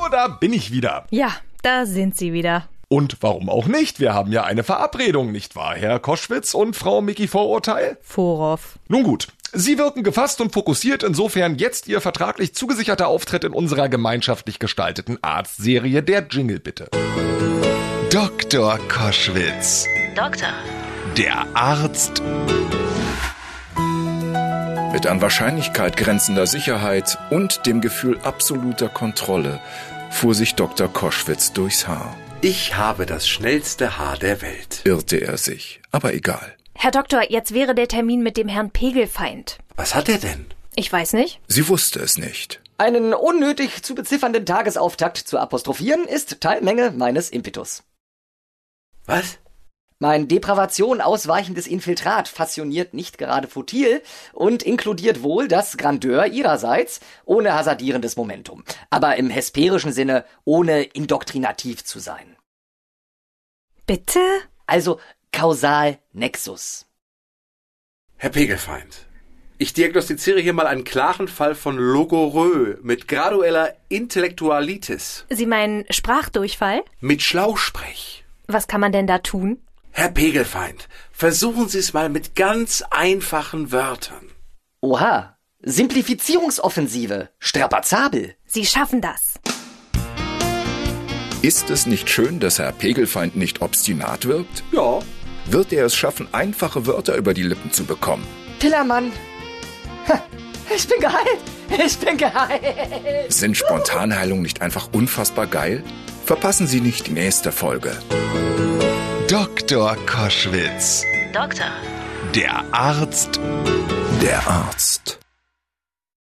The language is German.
da bin ich wieder. Ja, da sind Sie wieder. Und warum auch nicht? Wir haben ja eine Verabredung, nicht wahr, Herr Koschwitz und Frau Micky Vorurteil? Vorhoff. Nun gut, Sie wirken gefasst und fokussiert, insofern jetzt Ihr vertraglich zugesicherter Auftritt in unserer gemeinschaftlich gestalteten Arztserie Der Jingle bitte. Dr. Koschwitz. Doktor. Der Arzt. Mit an Wahrscheinlichkeit grenzender Sicherheit und dem Gefühl absoluter Kontrolle fuhr sich Dr. Koschwitz durchs Haar. Ich habe das schnellste Haar der Welt, Irrte er sich, aber egal. Herr Doktor, jetzt wäre der Termin mit dem Herrn Pegelfeind. Was hat er denn? Ich weiß nicht. Sie wusste es nicht. Einen unnötig zu beziffernden Tagesauftakt zu apostrophieren ist Teilmenge meines Impetus. Was? Mein Depravation ausweichendes Infiltrat fasziniert nicht gerade futil und inkludiert wohl das Grandeur ihrerseits, ohne hasardierendes Momentum, aber im hesperischen Sinne ohne indoktrinativ zu sein. Bitte? Also Kausal Nexus. Herr Pegelfeind, ich diagnostiziere hier mal einen klaren Fall von Logorö mit gradueller Intellektualitis. Sie meinen Sprachdurchfall? Mit Schlausprech. Was kann man denn da tun? Herr Pegelfeind, versuchen Sie es mal mit ganz einfachen Wörtern. Oha, Simplifizierungsoffensive, strapazabel. Sie schaffen das. Ist es nicht schön, dass Herr Pegelfeind nicht obstinat wirkt? Ja. Wird er es schaffen, einfache Wörter über die Lippen zu bekommen? Pillermann. Ha, ich bin geheilt. Ich bin geheilt. Sind Spontanheilungen nicht einfach unfassbar geil? Verpassen Sie nicht die nächste Folge. Dr. Koschwitz. Doktor. Der Arzt. Der Arzt.